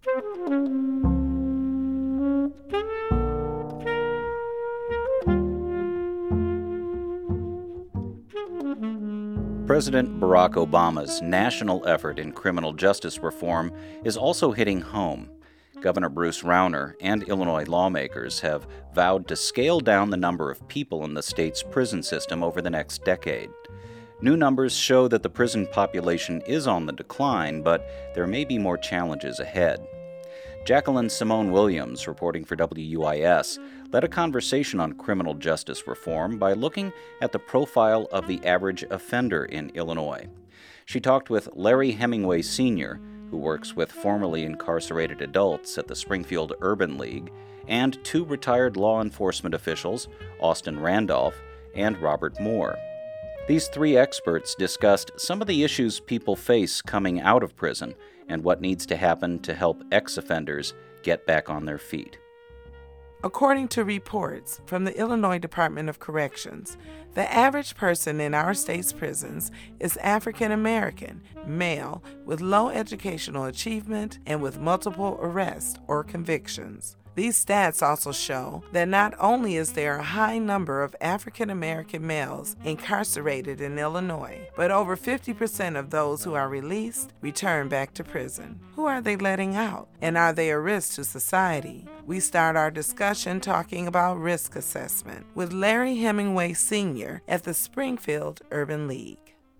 President Barack Obama's national effort in criminal justice reform is also hitting home. Governor Bruce Rauner and Illinois lawmakers have vowed to scale down the number of people in the state's prison system over the next decade. New numbers show that the prison population is on the decline, but there may be more challenges ahead. Jacqueline Simone Williams, reporting for WUIS, led a conversation on criminal justice reform by looking at the profile of the average offender in Illinois. She talked with Larry Hemingway Sr., who works with formerly incarcerated adults at the Springfield Urban League, and two retired law enforcement officials, Austin Randolph and Robert Moore. These three experts discussed some of the issues people face coming out of prison and what needs to happen to help ex-offenders get back on their feet. According to reports from the Illinois Department of Corrections, the average person in our state's prisons is African American, male, with low educational achievement and with multiple arrests or convictions. These stats also show that not only is there a high number of African American males incarcerated in Illinois, but over 50% of those who are released return back to prison. Who are they letting out? And are they a risk to society? We start our discussion talking about risk assessment with Larry Hemingway Sr. at the Springfield Urban League.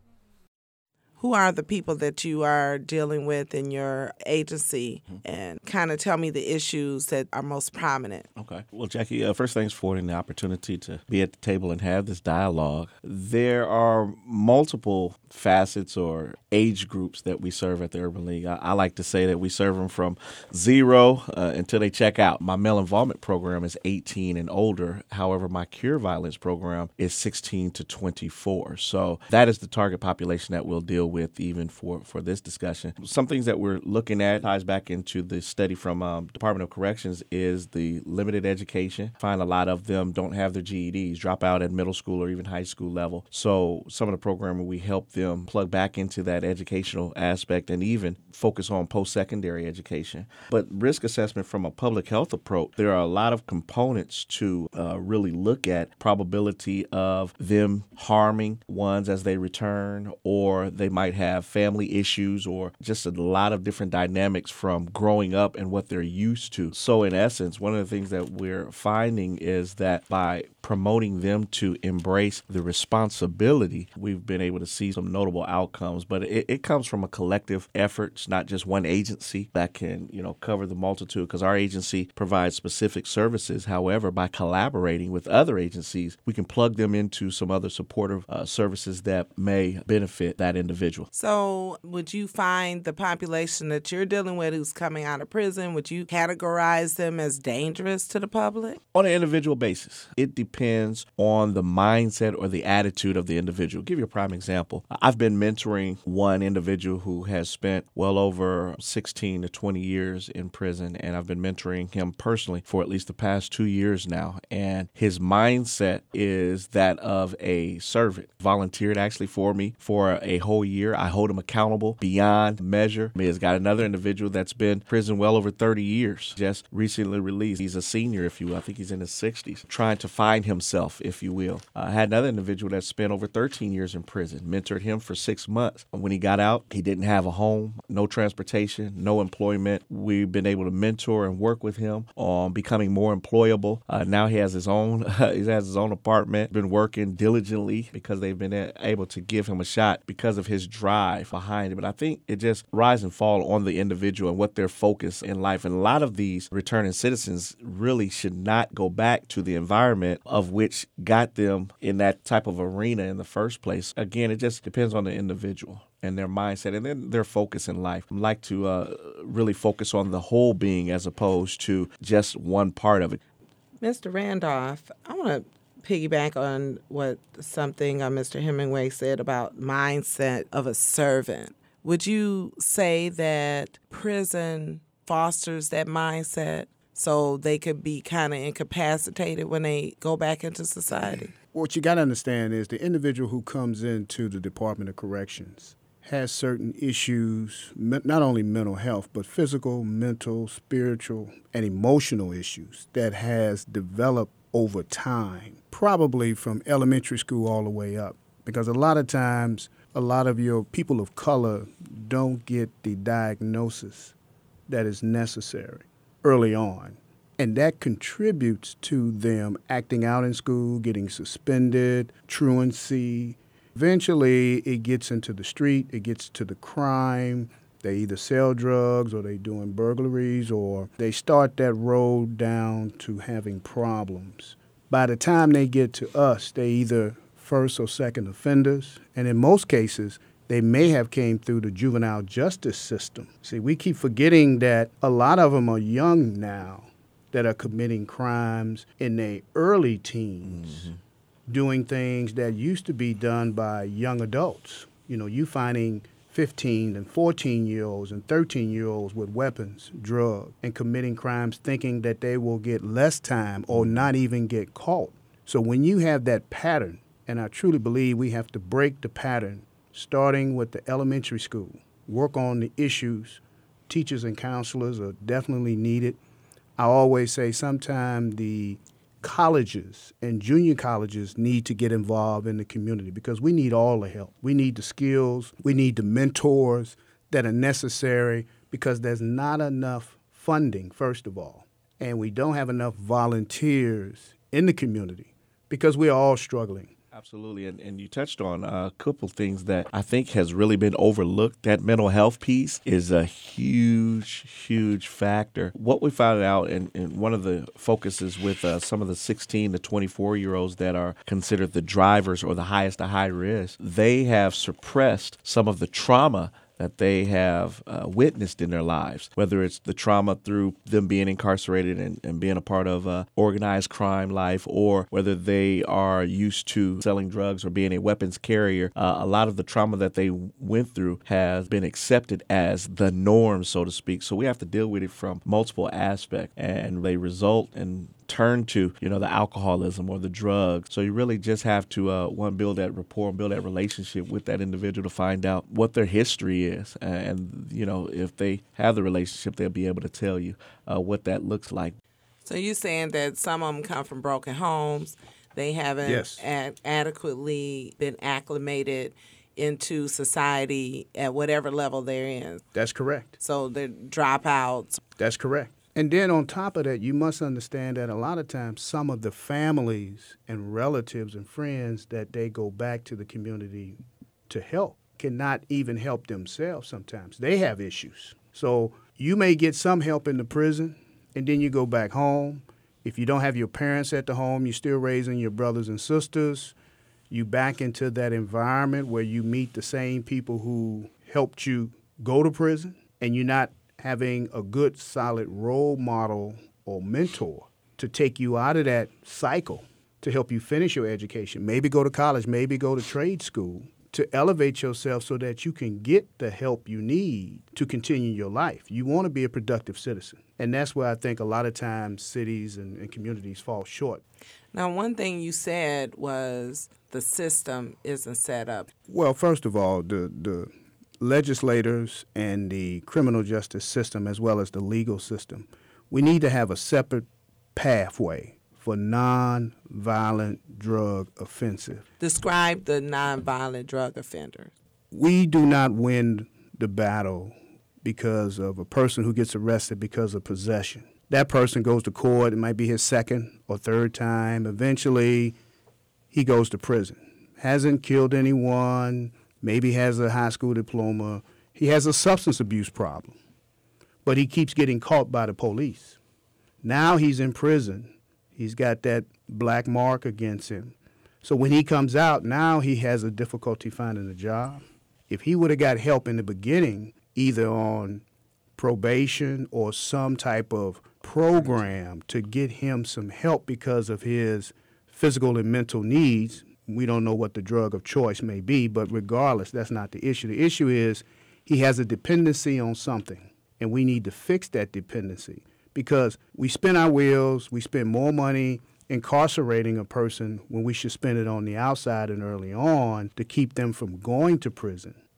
Who are the people that you are dealing with in your agency, and kind of tell me the issues that are most prominent? Okay. Well, Jackie, first thanks for affording the opportunity to be at the table and have this dialogue. There are multiple facets or age groups that we serve at the Urban League. I like to say that we serve them from zero until they check out. My male involvement program is 18 and older. However, my cure violence program is 16 to 24. So that is the target population that we'll deal with even for this discussion. Some things that we're looking at ties back into the study from Department of Corrections is the limited education. Find a lot of them don't have their GEDs, drop out at middle school or even high school level. So some of the programming, we help them plug back into that educational aspect and even focus on post-secondary education. But risk assessment from a public health approach, there are a lot of components to really look at probability of them harming ones as they return, or they might have family issues, or just a lot of different dynamics from growing up and what they're used to. So in essence, one of the things that we're finding is that by promoting them to embrace the responsibility, we've been able to see some notable outcomes. But it comes from a collective effort. It's not just one agency that can, cover the multitude, because our agency provides specific services. However, by collaborating with other agencies, we can plug them into some other supportive services that may benefit that individual. So would you find the population that you're dealing with who's coming out of prison, would you categorize them as dangerous to the public? On an individual basis. It depends on the mindset or the attitude of the individual. I'll give you a prime example. I've been mentoring one individual who has spent well over 16 to 20 years in prison, and I've been mentoring him personally for at least the past 2 years now. And his mindset is that of a servant. Volunteered actually for me for a whole year. I hold him accountable beyond measure. He has got another individual that's been in prison well over 30 years, just recently released. He's a senior, if you will. I think he's in his 60s, trying to find himself, if you will. I had another individual that spent over 13 years in prison, mentored him for 6 months. When he got out, he didn't have a home, no transportation, no employment. We've been able to mentor and work with him on becoming more employable. Now he has his own apartment, been working diligently because they've been able to give him a shot because of his drive behind it. But I think it just rise and fall on the individual and what their focus in life. And a lot of these returning citizens really should not go back to the environment of which got them in that type of arena in the first place. Again, it just depends on the individual and their mindset and then their focus in life. I like to really focus on the whole being as opposed to just one part of it. Mr. Randolph, I want to piggyback on what something Mr. Hemingway said about mindset of a servant. Would you say that prison fosters that mindset so they could be kind of incapacitated when they go back into society? What you got to understand is the individual who comes into the Department of Corrections has certain issues, not only mental health, but physical, mental, spiritual, and emotional issues that has developed over time, probably from elementary school all the way up. Because a lot of times, a lot of your people of color don't get the diagnosis that is necessary early on. And that contributes to them acting out in school, getting suspended, truancy. Eventually, it gets into the street, it gets to the crime. They either sell drugs or they doing burglaries or they start that road down to having problems. By the time they get to us, they either first or second offenders, and in most cases, they may have came through the juvenile justice system. See, we keep forgetting that a lot of them are young now that are committing crimes in their early teens, doing things that used to be done by young adults. You know, you finding 15 and 14-year-olds and 13-year-olds with weapons, drugs, and committing crimes thinking that they will get less time or not even get caught. So when you have that pattern, and I truly believe we have to break the pattern, starting with the elementary school, work on the issues. Teachers and counselors are definitely needed. I always say sometimes the colleges and junior colleges need to get involved in the community because we need all the help. We need the skills. We need the mentors that are necessary because there's not enough funding, first of all, and we don't have enough volunteers in the community because we're all struggling. Absolutely, and you touched on a couple things that I think has really been overlooked. That mental health piece is a huge factor. What we found out, and one of the focuses with some of the 16 to 24-year-olds that are considered the drivers or the highest to high risk, they have suppressed some of the trauma that they have witnessed in their lives, whether it's the trauma through them being incarcerated and being a part of organized crime life, or whether they are used to selling drugs or being a weapons carrier. A lot of the trauma that they went through has been accepted as the norm, so to speak. So we have to deal with it from multiple aspects, and they result in turn to, the alcoholism or the drugs. So you really just have to, build that rapport and build that relationship with that individual to find out what their history is. And, if they have the relationship, they'll be able to tell you what that looks like. So you're saying that some of them come from broken homes. They haven't adequately been acclimated into society at whatever level they're in. That's correct. So they're dropouts. That's correct. And then on top of that, you must understand that a lot of times some of the families and relatives and friends that they go back to the community to help cannot even help themselves sometimes. They have issues. So you may get some help in the prison, and then you go back home. If you don't have your parents at the home, you're still raising your brothers and sisters. You back into that environment where you meet the same people who helped you go to prison, and you're not having a good, solid role model or mentor to take you out of that cycle to help you finish your education. Maybe go to college, maybe go to trade school to elevate yourself so that you can get the help you need to continue your life. You want to be a productive citizen. And that's where I think a lot of times cities and communities fall short. Now, one thing you said was the system isn't set up. Well, first of all, the legislators and the criminal justice system, as well as the legal system, we need to have a separate pathway for nonviolent drug offensive. Describe the nonviolent drug offender. We do not win the battle because of a person who gets arrested because of possession. That person goes to court. It might be his second or third time. Eventually, he goes to prison. Hasn't killed anyone, maybe has a high school diploma. He has a substance abuse problem, but he keeps getting caught by the police. Now he's in prison. He's got that black mark against him. So when he comes out, now he has a difficulty finding a job. If he would have got help in the beginning, either on probation or some type of program to get him some help because of his physical and mental needs, we don't know what the drug of choice may be, but regardless, that's not the issue. The issue is he has a dependency on something, and we need to fix that dependency because we spin our wheels, we spend more money incarcerating a person when we should spend it on the outside and early on to keep them from going to prison.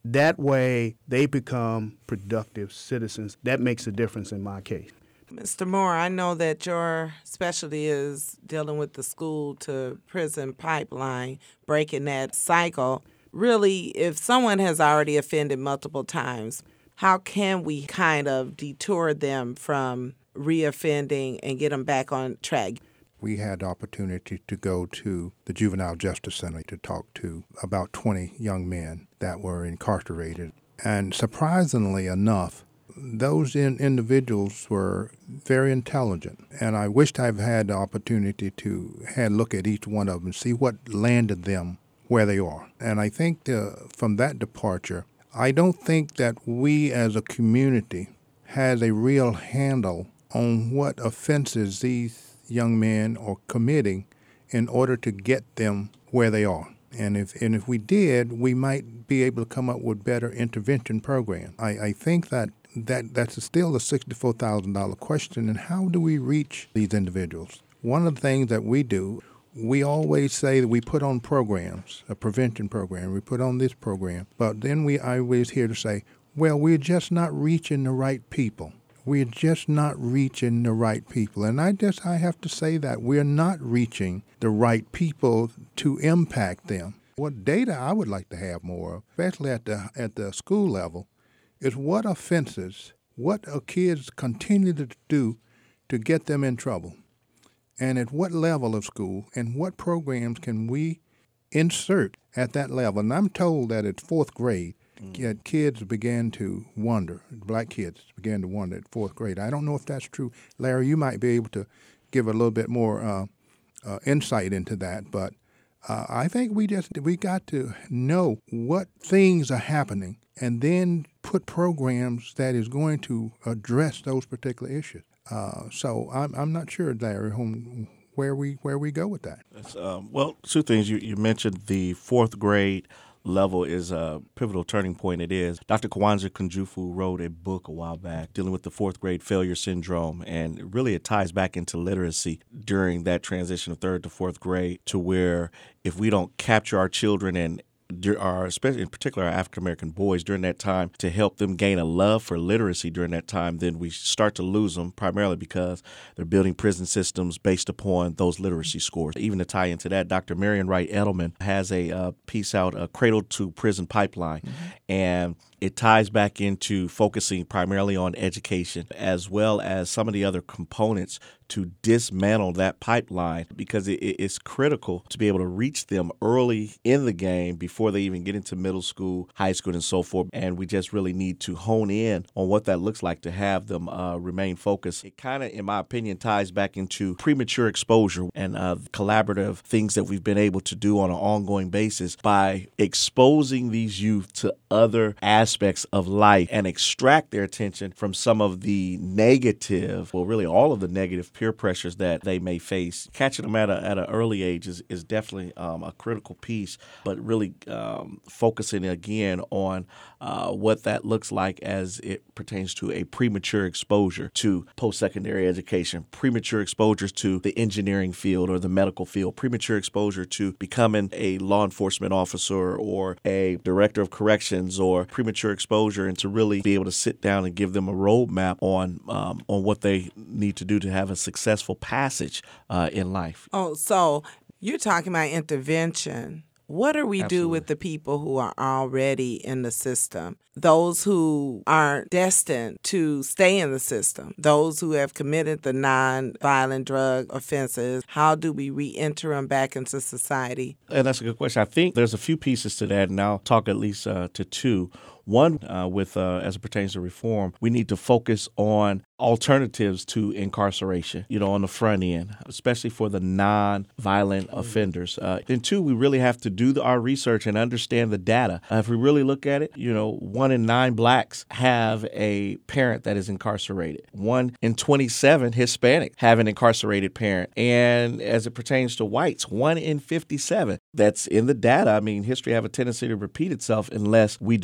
That way, they become productive citizens. That makes a difference in my case. Mr. Moore, I know that your specialty is dealing with the school to prison pipeline, breaking that cycle. Really, if someone has already offended multiple times, how can we kind of detour them from reoffending and get them back on track? We had the opportunity to go to the Juvenile Justice Center to talk to about 20 young men that were incarcerated. And surprisingly enough, those individuals were very intelligent. And I wished I've had the opportunity to have a look at each one of them and see what landed them where they are. And I think from that departure, I don't think that we as a community has a real handle on what offenses these young men are committing in order to get them where they are. And if we did, we might be able to come up with better intervention programs. I think that's still a $64,000 question. And how do we reach these individuals? One of the things that we do, we always say that we put on programs, a prevention program. We put on this program. But then I always hear to say, well, we're just not reaching the right people. We're just not reaching the right people. And I have to say that we're not reaching the right people to impact them. What data I would like to have more of, especially at the school level, is what offenses, what are kids continue to do to get them in trouble? And at what level of school and what programs can we insert at that level? And I'm told that at fourth grade, kids began to wonder, black kids began to wonder at fourth grade. I don't know if that's true. Larry, you might be able to give a little bit more insight into that. But I think we got to know what things are happening and then put programs that is going to address those particular issues. So I'm not sure, Larry, where we go with that. Well, two things. You mentioned the fourth grade level is a pivotal turning point. It is. Dr. Kwanzaa Kunjufu wrote a book a while back dealing with the fourth grade failure syndrome, and really it ties back into literacy during that transition of third to fourth grade, to where if we don't capture our children and especially in particular our African-American boys during that time, to help them gain a love for literacy during that time, then we start to lose them, primarily because they're building prison systems based upon those literacy scores. Even to tie into that, Dr. Marian Wright Edelman has a piece out, a Cradle to Prison Pipeline, and it ties back into focusing primarily on education as well as some of the other components to dismantle that pipeline, because it's critical to be able to reach them early in the game before they even get into middle school, high school, and so forth. And we just really need to hone in on what that looks like to have them remain focused. It kind of, in my opinion, ties back into premature exposure and collaborative things that we've been able to do on an ongoing basis by exposing these youth to other aspects of life and extract their attention from some of the negative, well, really all of the negative peer pressures that they may face. Catching them at an early age is definitely a critical piece, but really focusing again on what that looks like as it pertains to a premature exposure to post-secondary education, premature exposures to the engineering field or the medical field, premature exposure to becoming a law enforcement officer or a director of corrections, or premature exposure, and to really be able to sit down and give them a roadmap on what they need to do to have a successful passage in life. Oh, so you're talking about intervention. What do we do with the people who are already in the system? Those who aren't destined to stay in the system, those who have committed the non-violent drug offenses, how do we re-enter them back into society? And that's a good question. I think there's a few pieces to that, and I'll talk at least to two. One, as it pertains to reform, we need to focus on alternatives to incarceration, on the front end, especially for the non-violent offenders. And two, we really have to do our research and understand the data. If we really look at it, 1 in 9 blacks have a parent that is incarcerated. 1 in 27 Hispanic have an incarcerated parent. And as it pertains to whites, 1 in 57. That's in the data. I mean, history have a tendency to repeat itself unless we do something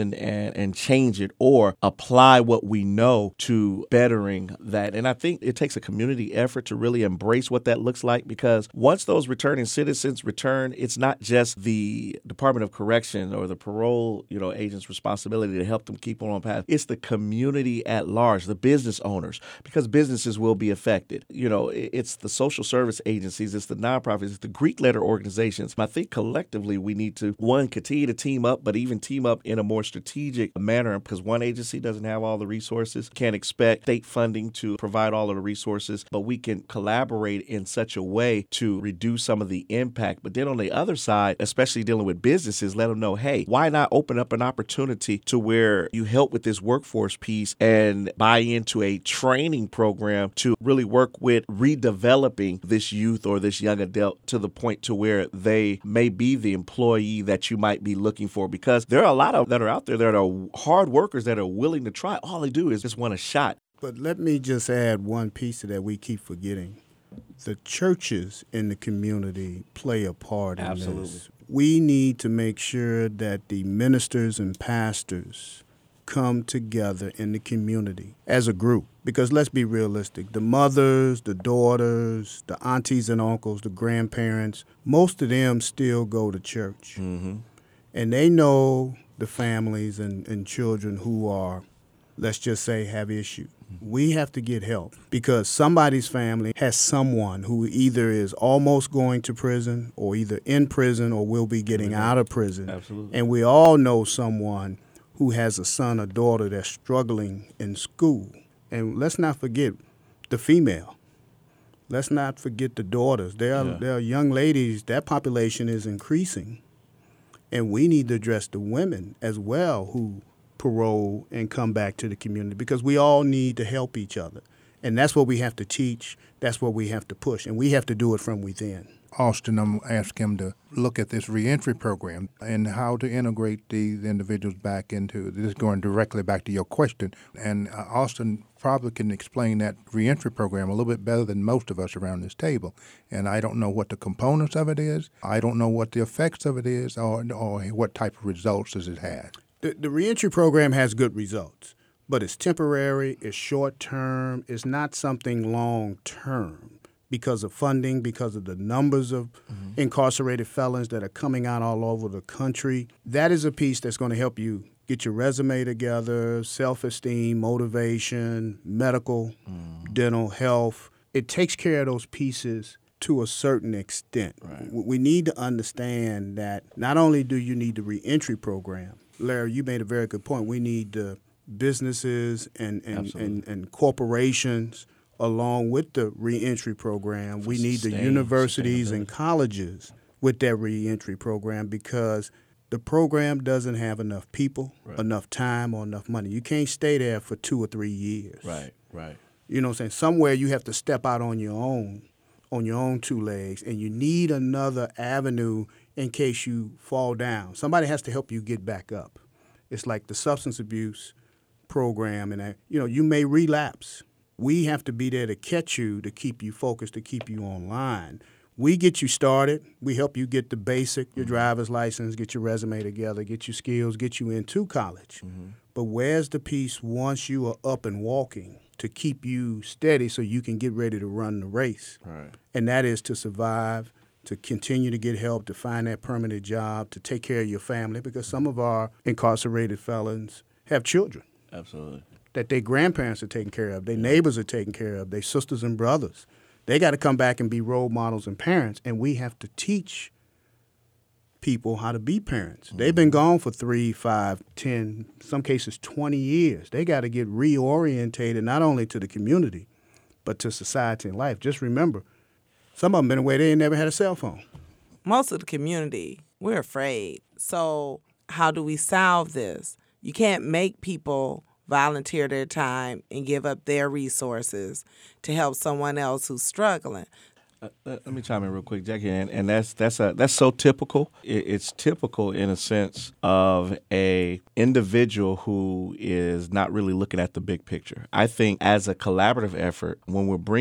and change it or apply what we know to bettering that. And I think it takes a community effort to really embrace what that looks like, because once those returning citizens return, it's not just the Department of Correction or the parole, agent's responsibility to help them keep on path. It's the community at large, the business owners, because businesses will be affected. It's the social service agencies, it's the nonprofits, it's the Greek letter organizations. I think collectively we need to, one, continue to team up, but even team up in a more strategic manner, because one agency doesn't have all the resources, can't expect state funding to provide all of the resources, but we can collaborate in such a way to reduce some of the impact. But then on the other side, especially dealing with businesses, let them know, hey, why not open up an opportunity to where you help with this workforce piece and buy into a training program to really work with redeveloping this youth or this young adult to the point to where they may be the employee that you might be looking for, because there are a lot of that are out there that are hard workers that are willing to try. All they do is just want a shot. But let me just add one piece to that we keep forgetting. The churches in the community play a part in this. We need to make sure that the ministers and pastors come together in the community as a group. Because let's be realistic, the mothers, the daughters, the aunties and uncles, the grandparents, most of them still go to church. Mm-hmm. And they know the families and children who are, let's just say, have issues. We have to get help, because somebody's family has someone who either is almost going to prison or either in prison or will be getting out of prison. Absolutely. And we all know someone who has a son or daughter that's struggling in school. And let's not forget the female. Let's not forget the daughters. There are young ladies, that population is increasing. And we need to address the women as well who parole and come back to the community, because we all need to help each other. And that's what we have to teach. That's what we have to push. And we have to do it from within. Austin, I'm asking him to look at this reentry program and how to integrate these individuals back into this, going directly back to your question. And Austin probably can explain that reentry program a little bit better than most of us around this table. And I don't know what the components of it is. I don't know what the effects of it is, or what type of results does it have. The reentry program has good results, but it's temporary, it's short-term, it's not something long-term because of funding, because of the numbers of incarcerated felons that are coming out all over the country. That is a piece that's going to help you get your resume together, self-esteem, motivation, medical, dental, health. It takes care of those pieces to a certain extent. Right. We need to understand that not only do you need the reentry program, Larry, you made a very good point. We need businesses and corporations along with the reentry program. We need the universities and colleges with that reentry program, because the program doesn't have enough people, enough time, or enough money. You can't stay there for 2 or 3 years. Right. You know what I'm saying? Somewhere you have to step out on your own 2 legs, and you need another avenue in case you fall down. Somebody has to help you get back up. It's like the substance abuse program, and you may relapse. We have to be there to catch you, to keep you focused, to keep you online. We get you started. We help you get the basic, your driver's license, get your resume together, get your skills, get you into college. Mm-hmm. But where's the piece once you are up and walking to keep you steady so you can get ready to run the race? Right. And that is to survive, to continue to get help, to find that permanent job, to take care of your family, because some of our incarcerated felons have children. Absolutely. That their grandparents are taken care of, their neighbors are taken care of, their sisters and brothers. They got to come back and be role models and parents, and we have to teach people how to be parents. Mm-hmm. They've been gone for 3, 5, 10, some cases 20 years. They got to get reorientated not only to the community, but to society and life. Just remember, some of them been away, they ain't never had a cell phone. Most of the community, we're afraid. So how do we solve this? You can't make people volunteer their time and give up their resources to help someone else who's struggling. Let me chime in real quick, Jackie, and that's so typical. It's typical in a sense of a individual who is not really looking at the big picture. I think as a collaborative effort, when we're bringing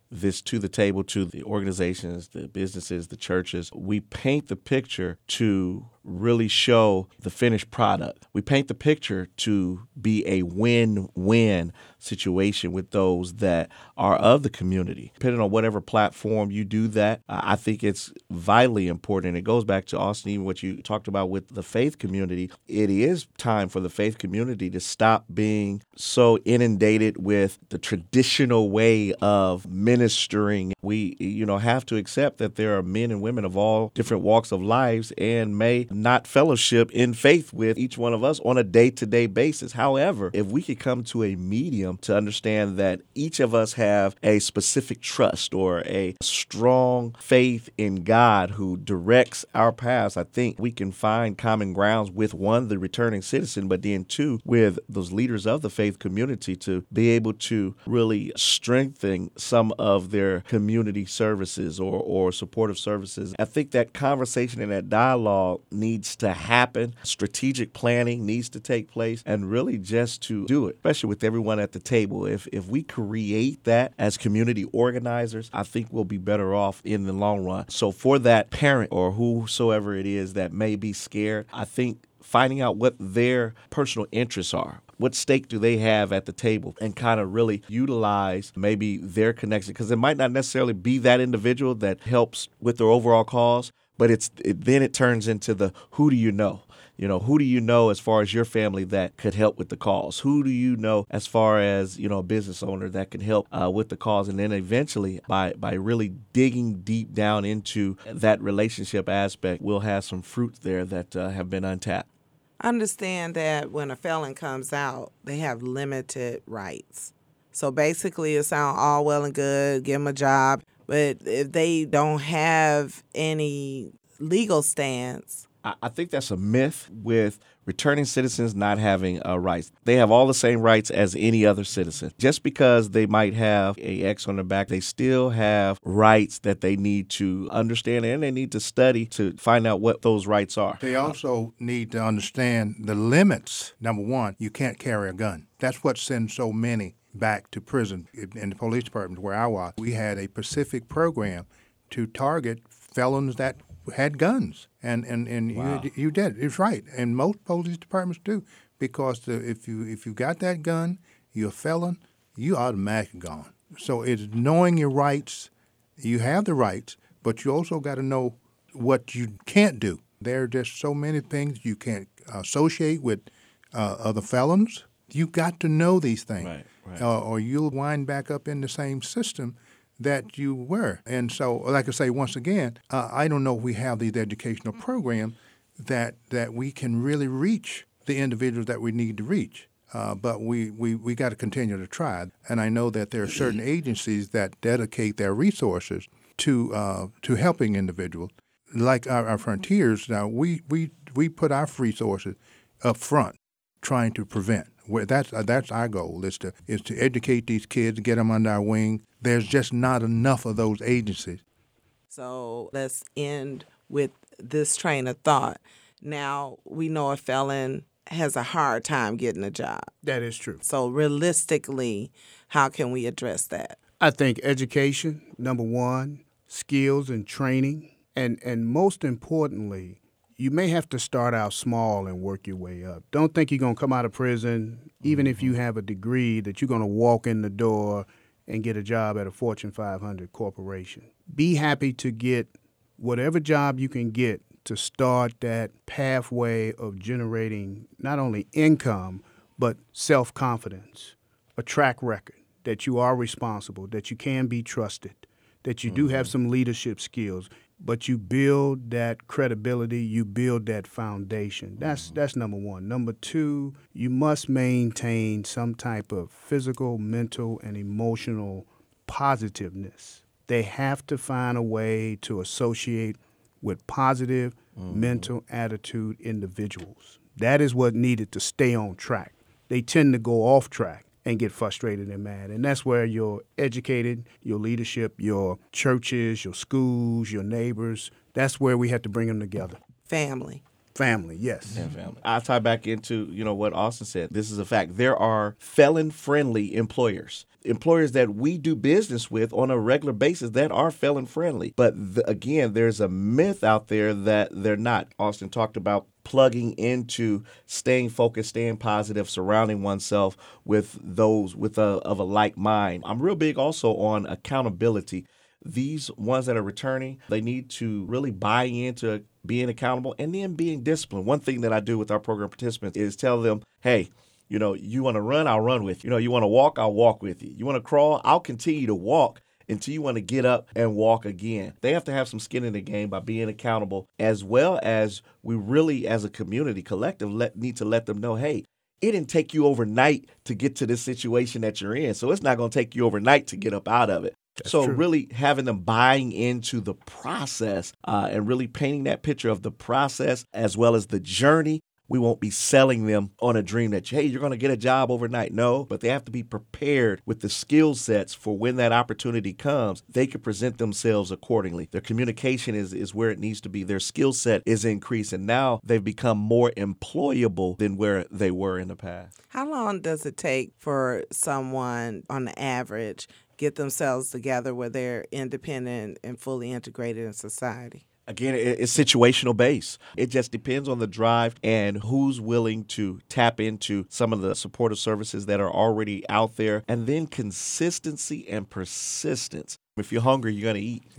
this to the table, to the organizations, the businesses, the churches, we paint the picture to really show the finished product. We paint the picture to be a win-win situation with those that are of the community. Depending on whatever platform you do that, I think it's vitally important. It goes back to, Austin, even what you talked about with the faith community. It is time for the faith community to stop being so inundated with the traditional way of ministering. We, have to accept that there are men and women of all different walks of lives and may not fellowship in faith with each one of us on a day-to-day basis. However, if we could come to a medium to understand that each of us have a specific trust or a strong faith in God who directs our paths, I think we can find common grounds with, one, the returning citizen, but then two, with those leaders of the faith community to be able to really strengthen some of their community services or supportive services. I think that conversation and that dialogue needs to happen. Strategic planning needs to take place, and really just to do it, especially with everyone at the table. If we create that as community organizers, I think we'll be better off in the long run. So for that parent or whosoever it is that may be scared, I think finding out what their personal interests are, what stake do they have at the table, and kind of really utilize maybe their connection, because it might not necessarily be that individual that helps with their overall cause, but then it turns into the who do you know? Who do you know as far as your family that could help with the cause? Who do you know as far as, a business owner that can help with the cause? And then eventually, by really digging deep down into that relationship aspect, we'll have some fruits there that have been untapped. Understand that when a felon comes out, they have limited rights. So basically, it sounds all well and good, give them a job, but if they don't have any legal stance. I think that's a myth with returning citizens not having rights. They have all the same rights as any other citizen. Just because they might have a X on their back, they still have rights that they need to understand, and they need to study to find out what those rights are. They also need to understand the limits. Number one, you can't carry a gun. That's what sends so many back to prison. In the police department where I was, we had a specific program to target felons that had guns, and wow. you did. It's right, and most police departments do, because if you got that gun, you're a felon, you automatically gone. So it's knowing your rights. You have the rights, but you also got to know what you can't do. There are just so many things you can't associate with other felons. You got to know these things, right. Or you'll wind back up in the same system that you were. And so, like I say, once again, I don't know if we have these educational programs that we can really reach the individuals that we need to reach. But we got to continue to try. And I know that there are certain agencies that dedicate their resources to helping individuals. Like our Frontiers, now we put our resources up front, trying to prevent. That's our goal, is to educate these kids, get them under our wing. There's just not enough of those agencies. So let's end with this train of thought. Now, we know a felon has a hard time getting a job. That is true. So realistically, how can we address that? I think education, number one, skills and training, and most importantly, you may have to start out small and work your way up. Don't think you're going to come out of prison, even if you have a degree, that you're going to walk in the door and get a job at a Fortune 500 corporation. Be happy to get whatever job you can get to start that pathway of generating not only income, but self-confidence, a track record that you are responsible, that you can be trusted, that you do have some leadership skills, but you build that credibility, you build that foundation. That's number one. Number two, you must maintain some type of physical, mental, and emotional positiveness. They have to find a way to associate with positive mental attitude individuals. That is what needed to stay on track. They tend to go off track and get frustrated and mad. And that's where your educated, your leadership, your churches, your schools, your neighbors, that's where we have to bring them together. Family. Family, yes. And family. I tie back into, what Austin said. This is a fact. There are felon-friendly employers. Employers that we do business with on a regular basis that are felon-friendly. But again, there's a myth out there that they're not. Austin talked about plugging into staying focused, staying positive, surrounding oneself with those of a like mind. I'm real big also on accountability. These ones that are returning, they need to really buy into being accountable and then being disciplined. One thing that I do with our program participants is tell them, hey, you want to run, I'll run with you. You want to walk, I'll walk with you. You want to crawl, I'll continue to walk until you want to get up and walk again. They have to have some skin in the game by being accountable, as well as we really, as a community collective, need to let them know, hey, it didn't take you overnight to get to this situation that you're in, so it's not going to take you overnight to get up out of it. That's so true. Really having them buying into the process and really painting that picture of the process as well as the journey. We won't be selling them on a dream that, hey, you're going to get a job overnight. No, but they have to be prepared with the skill sets for when that opportunity comes, they can present themselves accordingly. Their communication is where it needs to be. Their skill set is increased, and now they've become more employable than where they were in the past. How long does it take for someone, on the average, get themselves together where they're independent and fully integrated in society? Again, it's situational based. It just depends on the drive and who's willing to tap into some of the supportive services that are already out there. And then consistency and persistence. If you're hungry, you're going to eat.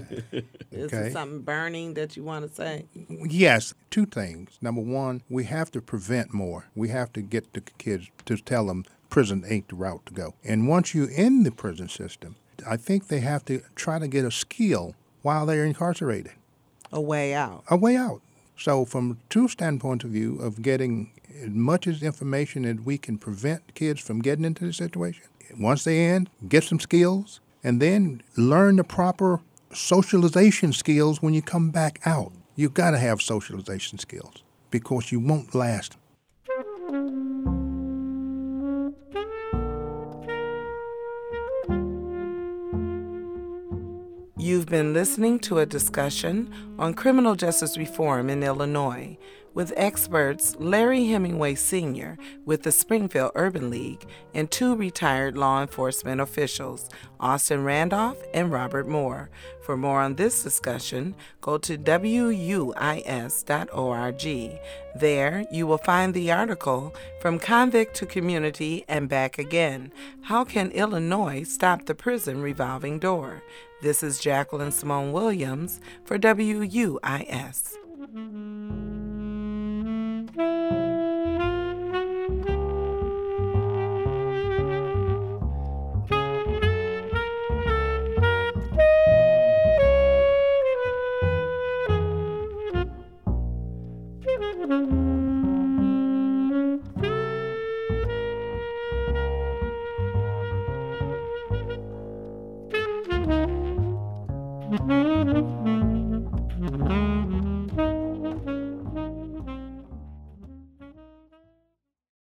Is there something burning that you want to say? Yes, two things. Number one, we have to prevent more. We have to get the kids to tell them prison ain't the route to go. And once you're in the prison system, I think they have to try to get a skill while they're incarcerated. A way out. A way out. So from two standpoints of view of getting as much as information as we can prevent kids from getting into the situation, once they're in, get some skills, and then learn the proper socialization skills when you come back out. You've got to have socialization skills because you won't last. You've been listening to a discussion on criminal justice reform in Illinois with experts Larry Hemingway Sr. with the Springfield Urban League and two retired law enforcement officials, Austin Randolph and Robert Moore. For more on this discussion, go to wuis.org. There, you will find the article From Convict to Community and Back Again. How can Illinois stop the prison revolving door? This is Jacqueline Simone Williams for WUIS. Mm-hmm.